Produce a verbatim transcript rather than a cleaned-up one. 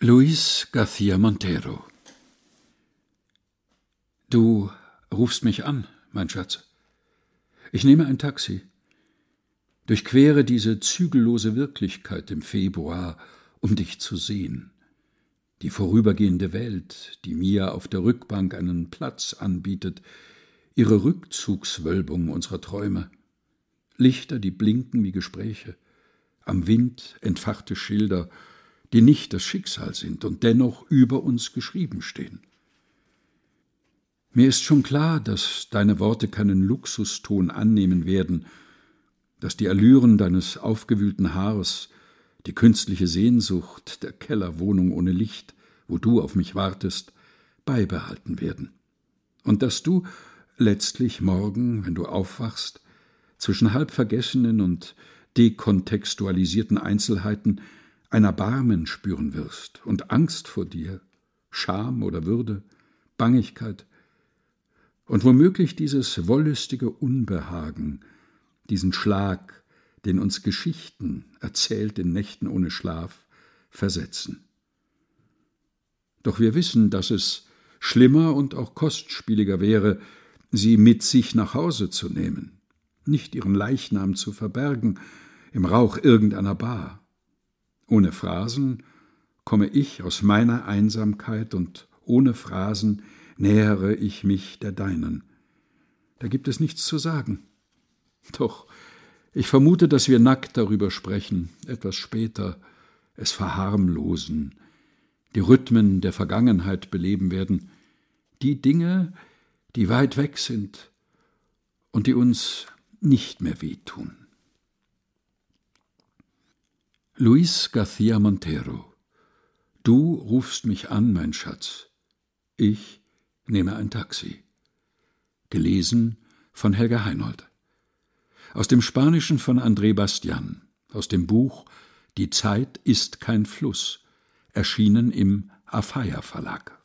Luis García Montero. Du rufst mich an, mein Schatz. Ich nehme ein Taxi, durchquere diese zügellose Wirklichkeit im Februar, um dich zu sehen. Die vorübergehende Welt, die mir auf der Rückbank einen Platz anbietet, ihre Rückzugswölbung unserer Träume. Lichter, die blinken wie Gespräche, am Wind entfachte Schilder, die nicht das Schicksal sind und dennoch über uns geschrieben stehen. Mir ist schon klar, dass deine Worte keinen Luxuston annehmen werden, dass die Allüren deines aufgewühlten Haars, die künstliche Sehnsucht der Kellerwohnung ohne Licht, wo du auf mich wartest, beibehalten werden. Und dass du letztlich morgen, wenn du aufwachst, zwischen halb vergessenen und dekontextualisierten Einzelheiten ein Erbarmen spüren wirst und Angst vor dir, Scham oder Würde, Bangigkeit und womöglich dieses wollüstige Unbehagen, diesen Schlag, den uns Geschichten, erzählt in Nächten ohne Schlaf, versetzen. Doch wir wissen, dass es schlimmer und auch kostspieliger wäre, sie mit sich nach Hause zu nehmen, nicht ihren Leichnam zu verbergen im Rauch irgendeiner Bar. Ohne Phrasen komme ich aus meiner Einsamkeit und ohne Phrasen nähere ich mich der deinen. Da gibt es nichts zu sagen. Doch ich vermute, dass wir nackt darüber sprechen, etwas später, es verharmlosen, die Rhythmen der Vergangenheit beleben werden, die Dinge, die weit weg sind und die uns nicht mehr wehtun. Luis García Montero. Du rufst mich an, mein Schatz. Ich nehme ein Taxi. Gelesen von Helga Heinold. Aus dem Spanischen von André Bastian. Aus dem Buch Die Zeit ist kein Fluss. Erschienen im Afeier Verlag.